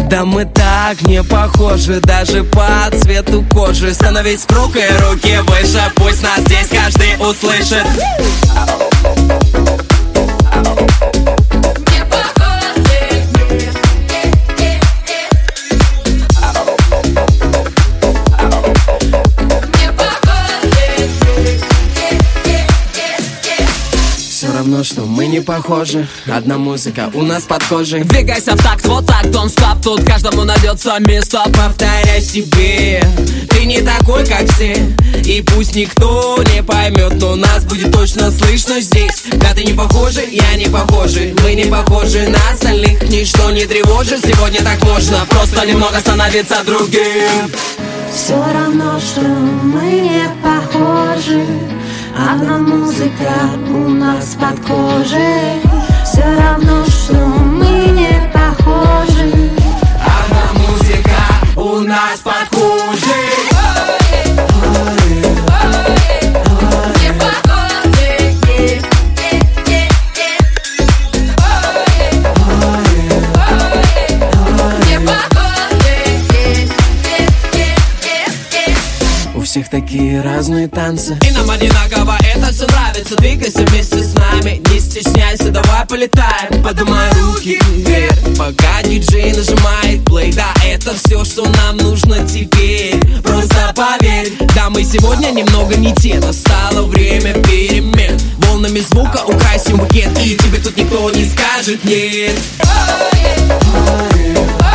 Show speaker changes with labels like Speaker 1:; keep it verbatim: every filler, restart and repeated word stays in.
Speaker 1: Да мы так не похожи, даже по цвету кожи. Становись с рук и руки выше, пусть нас здесь каждый услышит. Все равно, что мы не похожи. Одна музыка у нас под кожей.
Speaker 2: Двигайся в такт, вот так, don't stop. Тут каждому найдется место.
Speaker 1: Повторяй себе, ты не такой, как все. И пусть никто не поймет, но нас будет точно слышно здесь. Да ты не похожи, я не похожи. Мы не похожи на остальных, ничто не тревожит. Сегодня так можно, просто немного становиться другим.
Speaker 3: Все равно, что мы не похожи. Одна музыка у нас под кожей. Все равно, что мы не похожи.
Speaker 1: Одна музыка у нас под кожей. У всех такие разные танцы,
Speaker 2: и нам одинаково это все нравится. Двигайся вместе с нами, не стесняйся, давай полетаем.
Speaker 1: Поднимай руки вверх, пока диджей нажимает плей. Да, это все, что нам нужно теперь. Просто поверь, да, мы сегодня немного не те. Настало время перемен. Волнами звука украсим букет, и тебе тут никто не скажет нет.